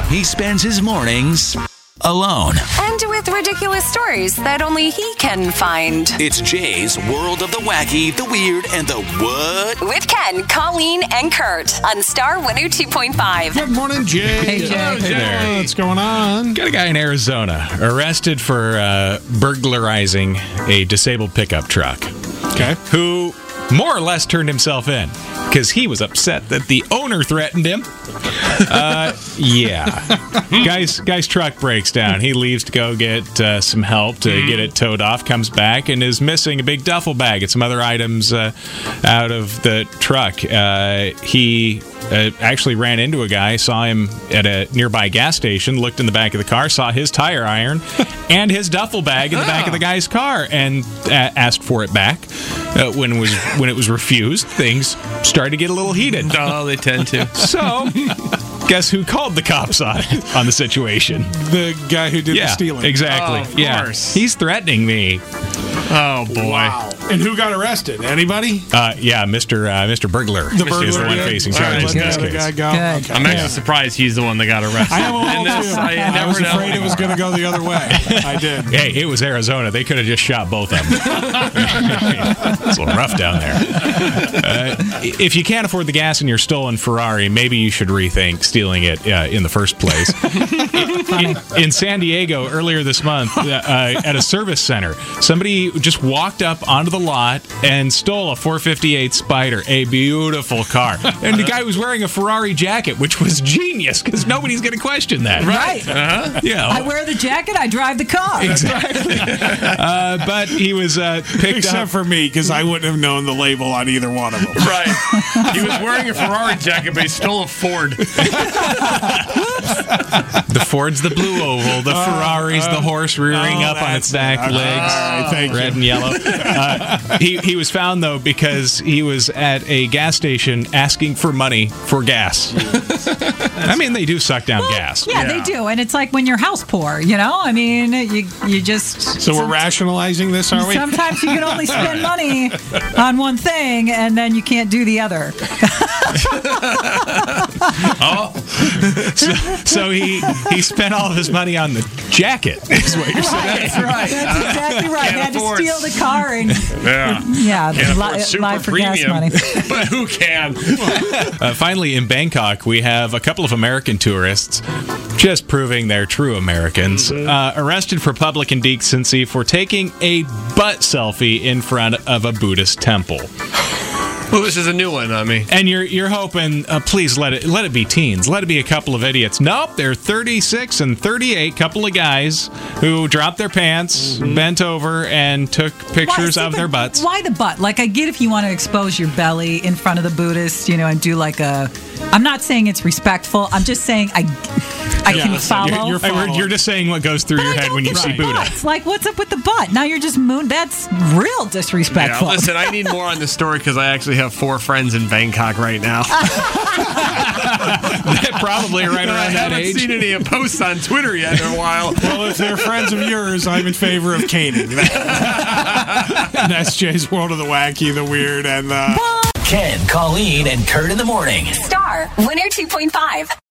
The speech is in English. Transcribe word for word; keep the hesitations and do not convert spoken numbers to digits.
he spends his mornings alone. And with ridiculous stories that only he can find. It's Jay's World of the Wacky, the Weird, and the What? With Ken, Colleen, and Kurt on Star one oh two point five. Good morning, Jay. Hey, Jay. Hello, Hey there. What's going on? Got a guy in Arizona arrested for uh, burglarizing a disabled pickup truck. Okay. Who more or less turned himself in because he was upset that the owner threatened him. Uh, yeah. Guy's, guy's truck breaks down. He leaves to go get uh, some help to get it towed off, comes back, and is missing a big duffel bag and some other items uh, out of the truck. Uh, he uh, actually ran into a guy, saw him at a nearby gas station, looked in the back of the car, saw his tire iron and his duffel bag in the back of the guy's car, and uh, asked for it back. Uh, when it was when it was refused, things started to get a little heated. Oh, they tend to. So, guess who called the cops on it, on the situation? The guy who did yeah, the stealing. exactly. Oh, of yeah, course. he's threatening me. Oh, boy. Wow. And who got arrested? Anybody? Uh, yeah, Mister Uh, Mister Burglar. The is burglar the one did? facing All right, charges let in this the other case. guy go. Good. Okay. I'm actually Yeah. surprised he's the one that got arrested. I am a In little this, too. I, I never was know. afraid it was going to go the other way. I did. Hey, it was Arizona. They could have just shot both of them. It's a little rough down there. Uh, if you can't afford the gas in your stolen Ferrari, maybe you should rethink stealing it uh, in the first place. in, in San Diego earlier this month, uh, uh, at a service center, somebody just walked up onto the lot and stole a four fifty-eight Spider, a beautiful car. And the guy was wearing a Ferrari jacket, which was genius because nobody's going to question that. Right. Uh-huh. Yeah. I wear the jacket, I drive the car. Exactly. uh, but he was uh, picked Except up. for me, because I wouldn't have known the label on either one of them. Right. He was wearing a Ferrari jacket, but he stole a Ford. The Ford's the blue oval. The Ferrari's the horse rearing oh, up on that's its back it. Okay. legs. All right, thank red you. and yellow. Uh, he, he was found, though, because he was at a gas station asking for money for gas. I mean, they do suck down gas. Yeah, they do. And it's like when you're house poor, you know? I mean, you you just... So we're rationalizing this, are we? Sometimes you can only spend money on one thing, and then you can't do the other. Oh, so, so he he spent all of his money on the jacket. Is what you're saying? That's right. That's exactly right. Can't They had to afford- steal the car and Yeah. yeah, Can't li- afford super lie for gas premium, money. but who can? Uh, finally, in Bangkok, we have a couple of American tourists, just proving they're true Americans, uh, arrested for public indecency for taking a butt selfie in front of a Buddhist temple. Well, this is a new one on me. And you're you're hoping, uh, please let it let it be teens, let it be a couple of idiots. Nope, they're thirty-six and thirty-eight, couple of guys who dropped their pants, bent over, and took pictures Why- see, of but their butts. Why the butt? Like, I get if you want to expose your belly in front of the Buddhist, you know, and do like a. I'm not saying it's respectful. I'm just saying I, I Yeah, can so follow. you're- you're Hey, we're- you're just saying what goes through But your I head don't when you get see the Buddha. butts. Like, what's up with the butt? Now you're just moon. That's real Yeah, disrespectful. listen, I need more on this story because I actually have four friends in Bangkok right now. Probably right I around that haven't age. seen any posts on Twitter yet in a while. Well, if they're friends of yours, I'm in favor of caning. And that's Jay's World of the Wacky, the Weird, and the... Ken, Colleen, and Kurt in the morning. Star one oh two point five.